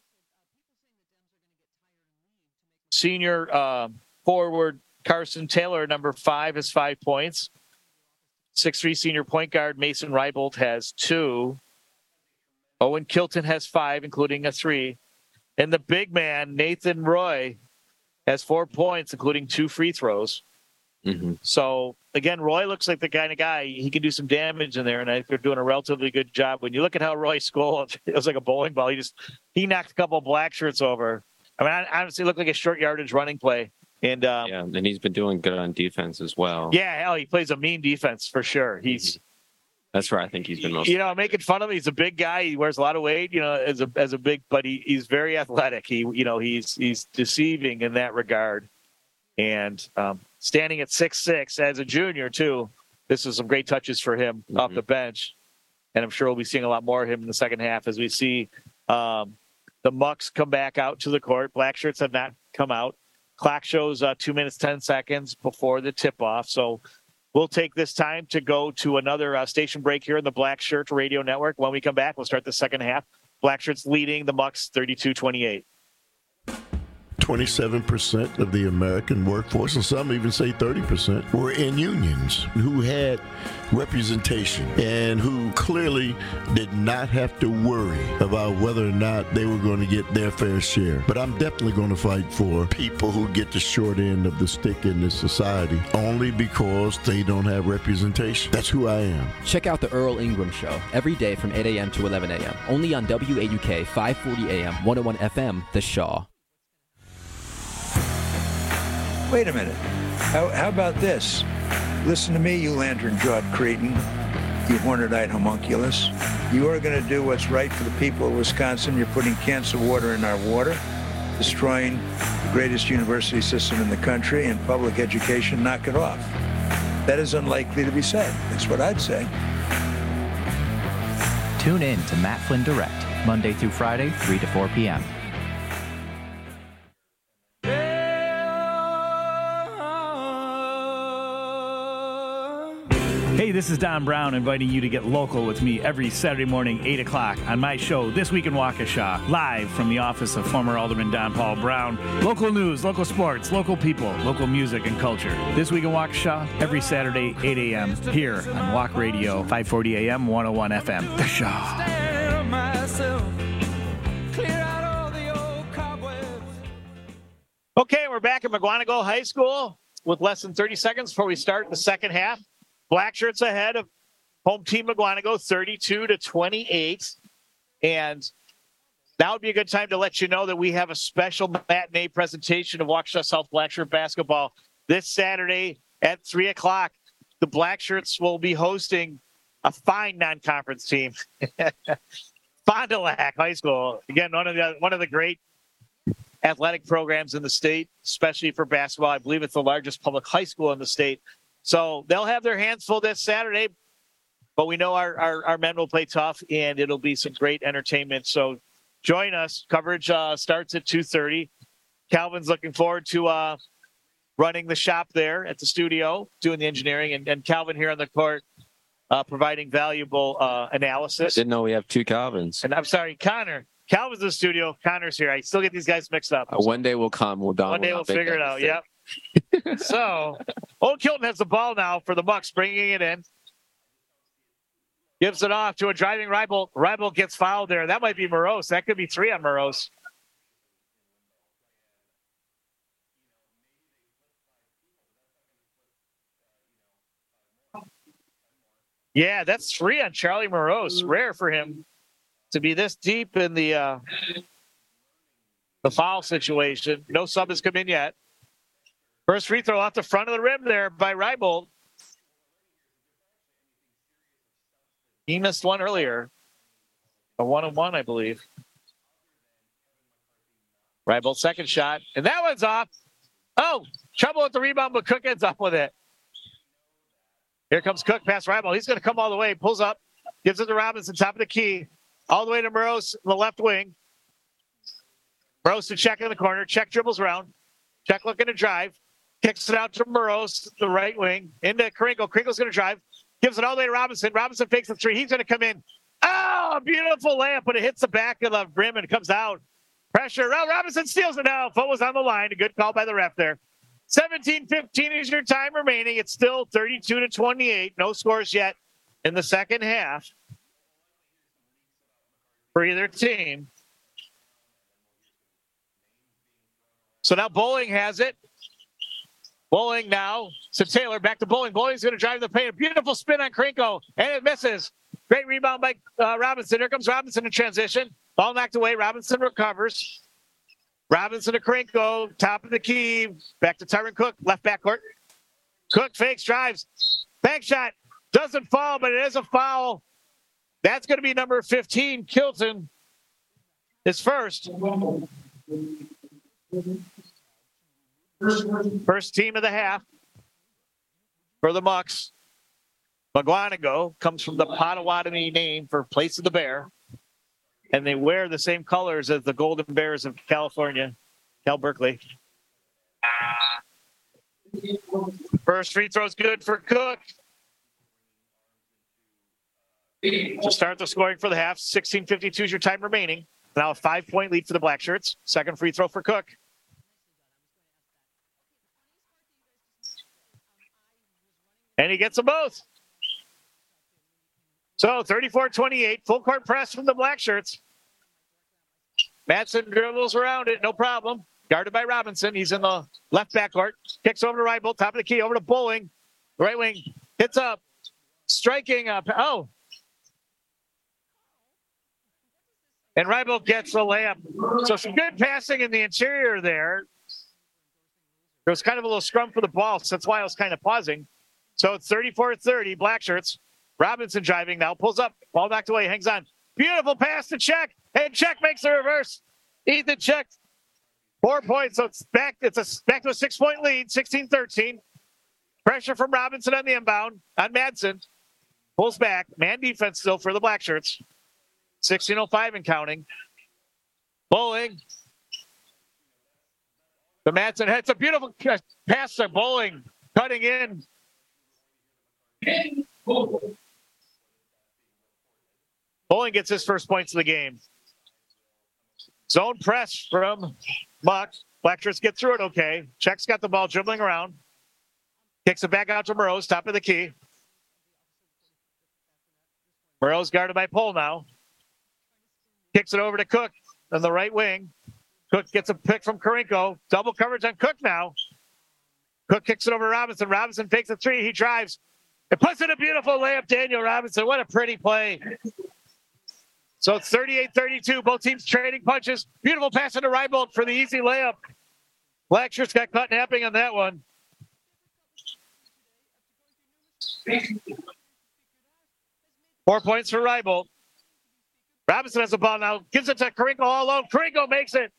Senior forward Carson Taylor, number 5, has 5 points. 6'3" senior point guard Mason Reibold has 2. Owen Kilton has 5, including a 3. And the big man, Nathan Roy, has 4 points, including 2 free throws. So, again, Roy looks like the kind of guy, he can do some damage in there, and I think they're doing a relatively good job. When you look at how Roy scored, it was like a bowling ball. He knocked a couple of black shirts over. I mean, honestly, it looked like a short yardage running play. And and he's been doing good on defense as well. Yeah, hell, he plays a mean defense for sure. That's where I think he's been most. Making fun of him. He's a big guy. He wears a lot of weight. As a big, but he's very athletic. He's deceiving in that regard. And standing at 6'6" as a junior too. This is some great touches for him off the bench, and I'm sure we'll be seeing a lot more of him in the second half as we see the Mucks come back out to the court. Black shirts have not come out. Clock shows 2 minutes 10 seconds before the tip-off. So we'll take this time to go to another station break here in the Black Shirt Radio Network. When we come back, we'll start the second half. Black shirts leading the Mucks 32-28. 27% of the American workforce, and some even say 30%, were in unions who had representation and who clearly did not have to worry about whether or not they were going to get their fair share. But I'm definitely going to fight for people who get the short end of the stick in this society only because they don't have representation. That's who I am. Check out the Earl Ingram Show every day from 8 a.m. to 11 a.m. Only on WAUK 540 AM, 101 FM, The Shaw. Wait a minute. How about this? Listen to me, you lantern-jawed cretin, you hornet-eyed homunculus. You are going to do what's right for the people of Wisconsin. You're putting cancer water in our water, destroying the greatest university system in the country and public education. Knock it off. That is unlikely to be said. That's what I'd say. Tune in to Matt Flynn Direct, Monday through Friday, 3 to 4 p.m. Hey, this is Don Brown inviting you to get local with me every Saturday morning, 8 o'clock on my show, This Week in Waukesha, live from the office of former Alderman Don Paul Brown. Local news, local sports, local people, local music and culture. This Week in Waukesha, every Saturday, 8 a.m. here on Walk Radio, 540 AM, 101 FM. The Shaw. Okay, we're back at McGuanago High School with less than 30 seconds before we start the second half. Black shirts ahead of home team McGuanago, 32-28. And now would be a good time to let you know that we have a special matinee presentation of Waukesha South Black Shirt basketball this Saturday at 3 o'clock. The Black Shirts will be hosting a fine non-conference team, Fond du Lac High School. Again, one of the great athletic programs in the state, especially for basketball. I believe it's the largest public high school in the state. So they'll have their hands full this Saturday, but we know our men will play tough, and it'll be some great entertainment. So join us. Coverage starts at 2:30. Calvin's looking forward to running the shop there at the studio, doing the engineering, and Calvin here on the court providing valuable analysis. I didn't know we have two Calvins. And I'm sorry, Connor. Calvin's in the studio. Connor's here. I still get these guys mixed up. One day will come. One day we'll figure it out. Yep. So, Old Kilton has the ball now for the Bucks, bringing it in. Gives it off to a driving Rybolt. Rybolt gets fouled there. That might be Morose. That could be 3 on Morose. Yeah, that's 3 on Charlie Morose. Rare for him to be this deep in the foul situation. No sub has come in yet. First free throw off the front of the rim there by Rybolt. He missed one earlier. A 1-on-1, I believe. Rybolt second shot. And that one's off. Oh, trouble with the rebound, but Cook ends up with it. Here comes Cook past Rybolt. He's going to come all the way. Pulls up. Gives it to Robinson, top of the key. All the way to Morose, the left wing. Morose to Check in the corner. Check dribbles around. Check looking to drive. Kicks it out to Morose, the right wing. Into Kringle. Kringle's going to drive. Gives it all the way to Robinson. Robinson fakes the 3. He's going to come in. Oh, a beautiful layup, but it hits the back of the rim and comes out. Pressure. Oh, Robinson steals it now. Foot was on the line. A good call by the ref there. 17-15 is your time remaining. It's still 32-28. No scores yet in the second half for either team. So now Bowling has it. Bowling now to Taylor. Back to Bowling. Bowling's going to drive the paint. A beautiful spin on Krinko, and it misses. Great rebound by Robinson. Here comes Robinson in transition. Ball knocked away. Robinson recovers. Robinson to Krinko, top of the key. Back to Tyron Cook, left backcourt. Cook fakes, drives. Bank shot. Doesn't fall, but it is a foul. That's going to be number 15, Kilton. His first. First team of the half for the Mucks. McGuanago comes from the Potawatomi name for Place of the Bear. And they wear the same colors as the Golden Bears of California, Cal Berkeley. First free throw is good for Cook. To start the scoring for the half, 16:52 is your time remaining. Now a 5-point lead for the Black Shirts. Second free throw for Cook. And he gets them both. So 34-28, full court press from the Black Shirts. Madsen dribbles around it, no problem. Guarded by Robinson. He's in the left backcourt. Kicks over to Reibold, top of the key, over to Bowling. Right wing, hits up. Striking up. Oh. And Reibold gets the layup. So some good passing in the interior there. There was kind of a little scrum for the ball, so that's why I was kind of pausing. So it's 34-30, Black Shirts. Robinson driving now, pulls up, ball knocked away, hangs on. Beautiful pass to Check, and Check makes the reverse. Ethan Check, 4 points, so it's back to a 6-point lead, 16-13. Pressure from Robinson on the inbound, on Madsen. Pulls back, man defense still for the Black Shirts. 16:05 and counting. Bowling. The Madsen hits a beautiful pass to Bowling, cutting in. Bowling gets his first points of the game. Zone press from Muck. Black Shirts get through it okay. Check's got the ball dribbling around. Kicks it back out to Morose, top of the key. Morose guarded by Pole now. Kicks it over to Cook on the right wing. Cook gets a pick from Karinko. Double coverage on Cook now. Cook kicks it over to Robinson. Robinson takes a three. He drives. It puts in a beautiful layup, Daniel Robinson. What a pretty play. So it's 38-32. Both teams trading punches. Beautiful pass into Reibold for the easy layup. Black Shirts got caught napping on that one. Four points for Reibold. Robinson has the ball now. Gives it to Karinko all alone. Karinko makes it.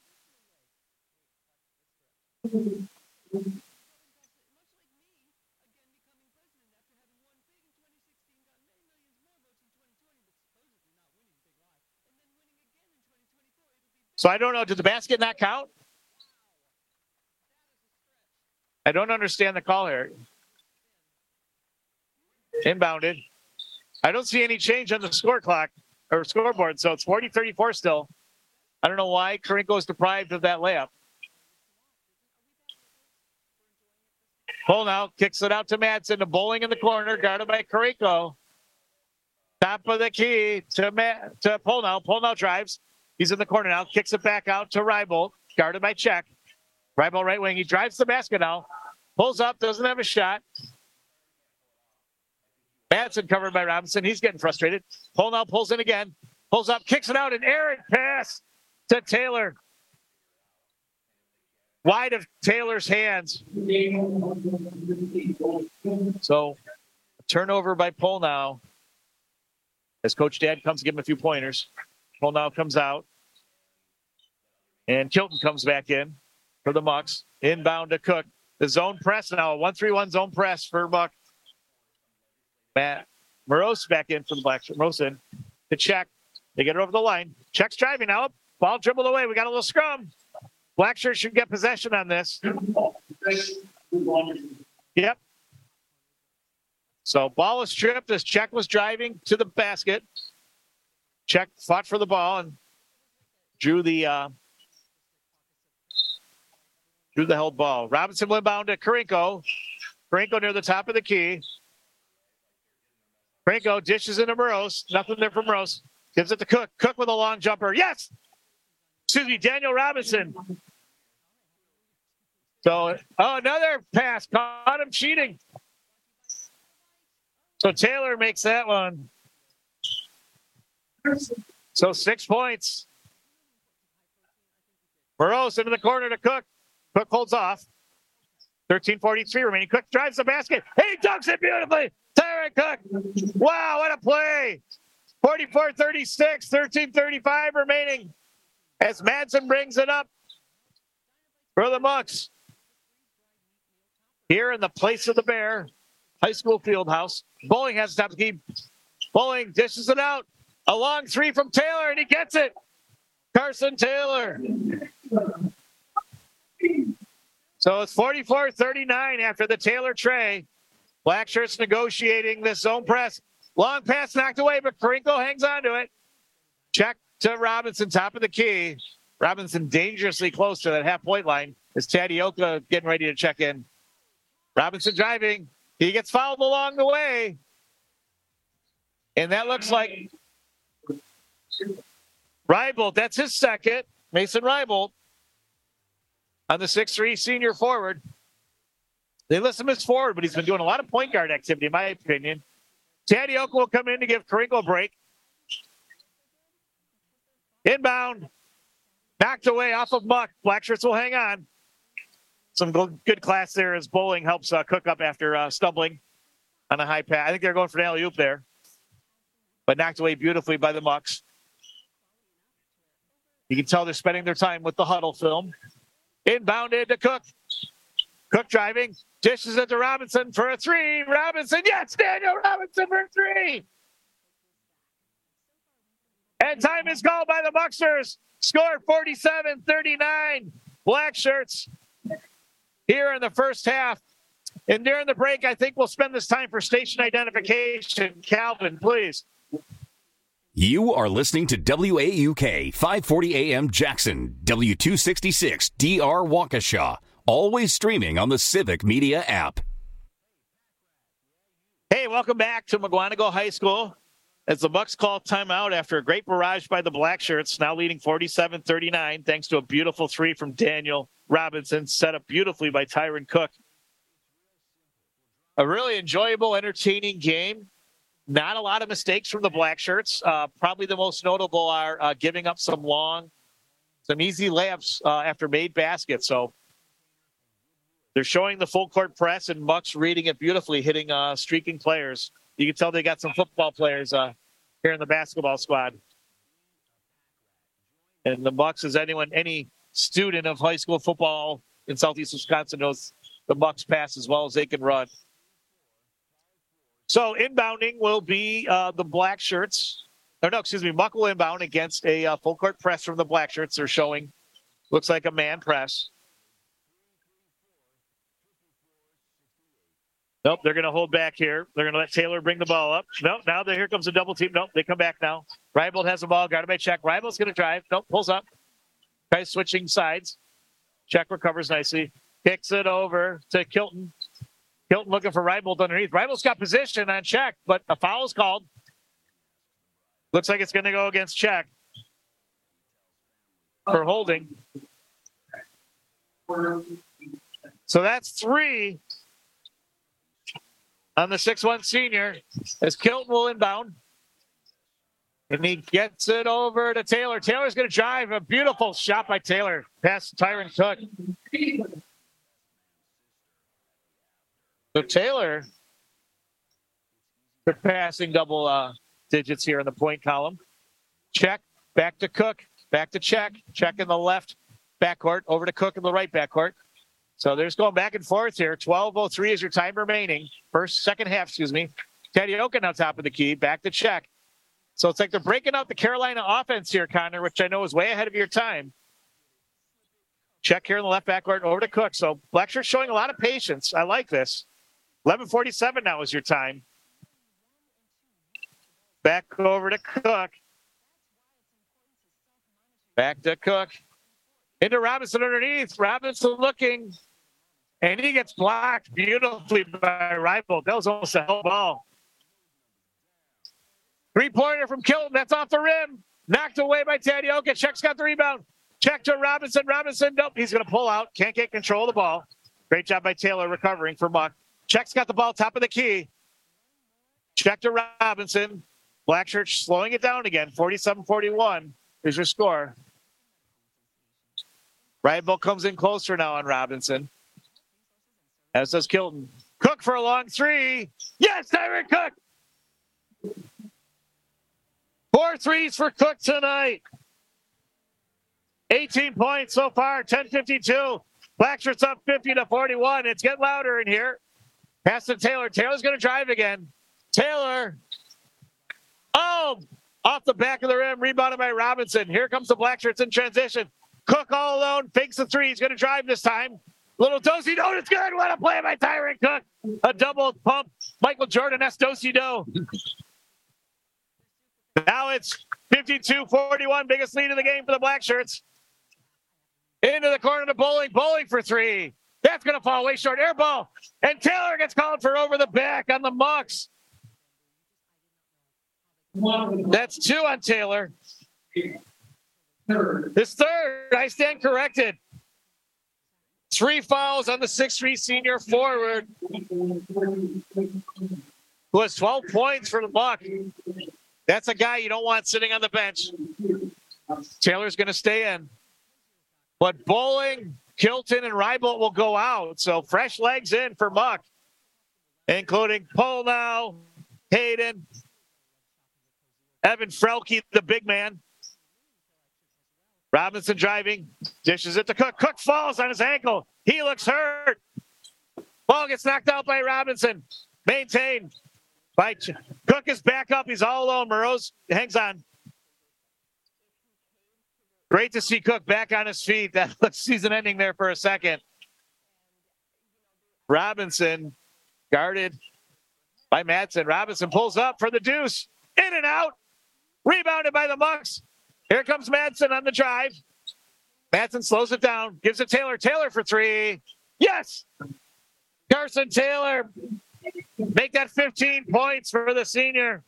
So I don't know. Did the basket not count? I don't understand the call here. Inbounded. I don't see any change on the score clock or scoreboard, so it's 40-34 still. I don't know why Karinko is deprived of that layup. Pull now, kicks it out to Madsen, to Bowling in the corner, guarded by Karinko. Top of the key to Pull now. Pull now drives. He's in the corner now, kicks it back out to Reibold, guarded by Check. Reibold right wing, he drives the basket now. Pulls up, doesn't have a shot. Madsen covered by Robinson. He's getting frustrated. Pull now, pulls in again. Pulls up, kicks it out, an errant pass to Taylor. Wide of Taylor's hands. So, turnover by Pull now. As Coach Dad comes to give him a few pointers. Pull now comes out. And Kilton comes back in for the Mucks. Inbound to Cook. The zone press now, a 1-3-1 zone press for Muck. Matt Morose back in for the Black Shirt. Morose in to Check. They get it over the line. Check's driving now. Ball dribbled away. We got a little scrum. Black Shirt should get possession on this. Yep. So ball was stripped as Check was driving to the basket. Check fought for the ball and drew the held ball. Robinson went bound to Karinko. Karinko near the top of the key. Karinko dishes into Morose. Nothing there from Morose. Gives it to Cook. Cook with a long jumper. Yes! Excuse me, Daniel Robinson. So, another pass. Caught him cheating. So Taylor makes that one. So 6 points. Morose into the corner to Cook. Cook holds off. 13:43 remaining. Cook drives the basket. He dunks it beautifully. Tyron Cook. Wow, what a play. 44-36, 13:35 remaining. As Madsen brings it up for the Mucks. Here in the place of the Bear, high school field house. Bowling has to keep. Bowling dishes it out. A long three from Taylor, and he gets it. Carson Taylor. So it's 44-39 after the Taylor tray. Black Shirts negotiating this zone press. Long pass knocked away, but Karinko hangs on to it. Check to Robinson, top of the key. Robinson dangerously close to that half-point line. Is Tadioka getting ready to check in. Robinson driving. He gets fouled along the way. And that looks like Rybold. That's his second. Mason Rybold on the 6'3" senior forward. They list him as forward, but he's been doing a lot of point guard activity, in my opinion. Tadioka will come in to give Karinko a break. Inbound. Knocked away off of Muck. Black Shirts will hang on. Some good class there as Bowling helps Cook up after stumbling on a high pass. I think they're going for an alley-oop there. But knocked away beautifully by the Mucks. You can tell they're spending their time with the huddle film. Inbounded to Cook. Cook driving. Dishes it to Robinson for a three. Robinson, yes, Daniel Robinson for a three. And time is called by the Mucksters. Score 47-39. Black Shirts here in the first half. And during the break, I think we'll spend this time for station identification. Calvin, please. You are listening to WAUK 540 AM Jackson, W266 DR Waukesha. Always streaming on the Civic Media app. Hey, welcome back to McGuanago High School. As the Bucks call timeout after a great barrage by the Black Shirts, now leading 47-39, thanks to a beautiful three from Daniel Robinson, set up beautifully by Tyron Cook. A really enjoyable, entertaining game. Not a lot of mistakes from the Black Shirts. Probably the most notable are giving up some easy layups after made baskets. So they're showing the full court press, and Mucks reading it beautifully, hitting streaking players. You can tell they got some football players here in the basketball squad. And the Mucks, as any student of high school football in Southeast Wisconsin knows, the Mucks pass as well as they can run. So inbounding will be the Black Shirts. Muck will inbound against a full court press from the Black Shirts. They're showing, looks like a man press. Nope, they're going to hold back here. They're going to let Taylor bring the ball up. Nope, now here comes a double team. Nope, they come back now. Rybold has the ball, guarded by Check. Rybold's going to drive. Nope, pulls up. Guys switching sides. Check recovers nicely. Kicks it over to Kilton. Kilton looking for Rybold underneath. Rybold's got position on Check, but a foul is called. Looks like it's going to go against Check for holding. So that's three on the 6'1" senior as Kilton will inbound. And he gets it over to Taylor. Taylor's going to drive. A beautiful shot by Taylor. Past Tyron Cook. So Taylor, they're passing double digits here in the point column. Check, back to Cook, back to Check. Check in the left backcourt, over to Cook in the right backcourt. So there's going back and forth here. 12:03 is your time remaining. Second half. Tadioka now top of the key, back to Check. So it's like they're breaking out the Carolina offense here, Connor, which I know is way ahead of your time. Check here in the left backcourt, over to Cook. So Black Shirts showing a lot of patience. I like this. 11:47 now is your time. Back over to Cook. Back to Cook. Into Robinson underneath. Robinson looking. And he gets blocked beautifully by Rybold. That was almost a hell ball. Three-pointer from Kilton. That's off the rim. Knocked away by Tadioka. Check's got the rebound. Check to Robinson. Robinson, nope. He's going to pull out. Can't get control of the ball. Great job by Taylor recovering for Muck. Check's got the ball top of the key. Check to Robinson. Black Shirts slowing it down again. 47-41 is your score. Rydell comes in closer now on Robinson. As does Kilton. Cook for a long three. Yes, Tyron Cook. 4 threes for Cook tonight. 18 points so far, 10:52. Blackshirt's up 50-41. It's getting louder in here. Pass to Taylor. Taylor's going to drive again. Taylor. Oh, off the back of the rim. Rebounded by Robinson. Here comes the Blackshirts in transition. Cook all alone. Fakes the three. He's going to drive this time. Little do-si-do. It's good. What a play by Tyron Cook. A double pump. Michael Jordan. That's do-si-do. Now it's 52-41. Biggest lead of the game for the Blackshirts. Into the corner to Bowling. Bowling for three. That's going to fall way short. Air ball. And Taylor gets called for over the back on the Mucks. That's 2 on Taylor. His third. I stand corrected. 3 fouls on the 6'3" senior forward. Who has 12 points for the Buck. That's a guy you don't want sitting on the bench. Taylor's going to stay in. But Bowling, Kilton, and Rydell will go out. So fresh legs in for Muck, including Polnow, Hayden, Evan Frelke, the big man. Robinson driving, dishes it to Cook. Cook falls on his ankle. He looks hurt. Ball gets knocked out by Robinson. Maintained by Cook is back up. He's all alone. Moroz hangs on. Great to see Cook back on his feet. That looks season ending there for a second. Robinson guarded by Madsen. Robinson pulls up for the deuce. In and out. Rebounded by the Mucks. Here comes Madsen on the drive. Madsen slows it down. Gives it Taylor. Taylor for three. Yes! Carson Taylor. Make that 15 points for the senior.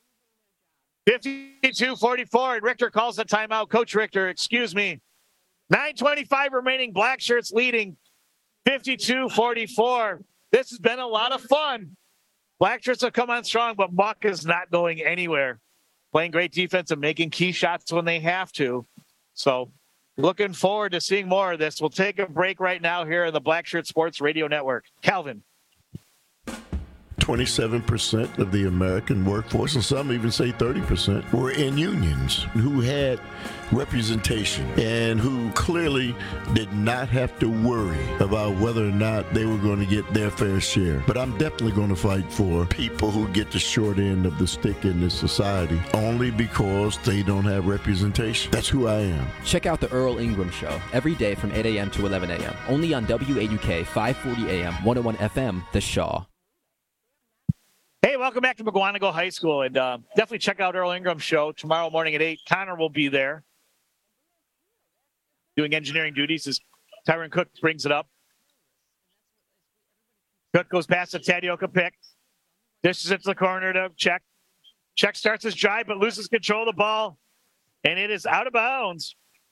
52-44, and Richter calls the timeout. Coach Richter, excuse me. 9:25 remaining. Blackshirts leading 52-44. This has been a lot of fun. Blackshirts have come on strong, but Muck is not going anywhere. Playing great defense and making key shots when they have to. So looking forward to seeing more of this. We'll take a break right now here on the Blackshirt Sports Radio Network. Calvin. 27% of the American workforce, and some even say 30%, were in unions who had representation and who clearly did not have to worry about whether or not they were going to get their fair share. But I'm definitely going to fight for people who get the short end of the stick in this society only because they don't have representation. That's who I am. Check out the Earl Ingram Show every day from 8 a.m. to 11 a.m. Only on WAUK 540 AM, 101 FM, The Shaw. Hey, welcome back to McGuanago High School, and definitely check out Earl Ingram's show tomorrow morning at 8. Connor will be there doing engineering duties as Tyron Cook brings it up. Cook goes past the Tadioka pick. Dishes it to the corner to Check. Check starts his drive, but loses control of the ball, and it is out of bounds.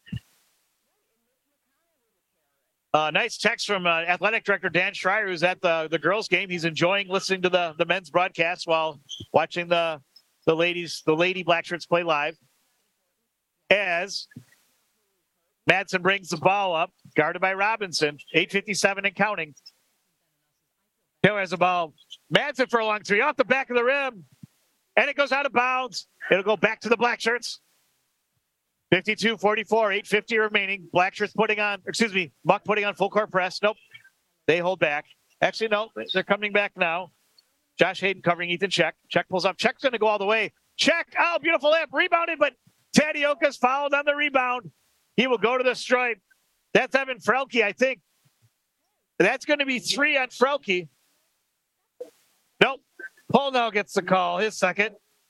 Nice text from athletic director Dan Schreier, who's at the girls' game. He's enjoying listening to the men's broadcast while watching the lady Blackshirts play live. As Madsen brings the ball up, guarded by Robinson, 8:57 and counting. Taylor has the ball. Madsen for a long three off the back of the rim, and it goes out of bounds. It'll go back to the Blackshirts. 52-44, 8:50 remaining. Blackshirts Muck putting on full court press. Nope. They hold back. Actually, no, they're coming back now. Josh Hayden covering Ethan Check. Check pulls up. Check's going to go all the way. Check. Oh, beautiful layup. Rebounded, but Tadioka's fouled on the rebound. He will go to the stripe. That's Evan Frelke, I think. That's going to be 3 on Frelke. Nope. Polnow gets the call, his second.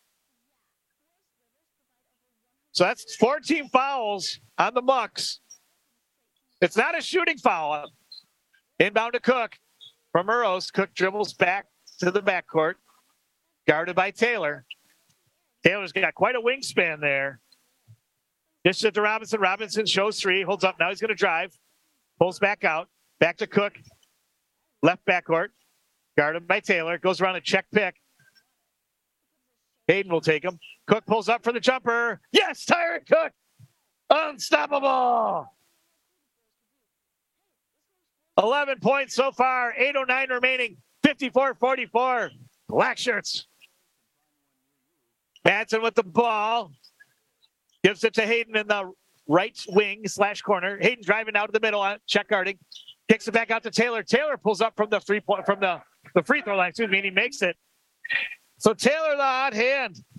So that's 14 fouls on the Mucks. It's not a shooting foul. Inbound to Cook from Moroz. Cook dribbles back to the backcourt. Guarded by Taylor. Taylor's got quite a wingspan there. Dishes it to Robinson. Robinson shows 3. Holds up. Now he's going to drive. Pulls back out. Back to Cook. Left backcourt. Guarded by Taylor. Goes around a check pick. Hayden will take him. Cook pulls up for the jumper. Yes, Tyron Cook. Unstoppable. 11 points so far. 8:09 remaining. 54-44. Black shirts. Madsen with the ball. Gives it to Hayden in the right wing / corner. Hayden driving out of the middle, check guarding. Kicks it back out to Taylor. Taylor pulls up from the free throw line, and he makes it. So Taylor the hot hand.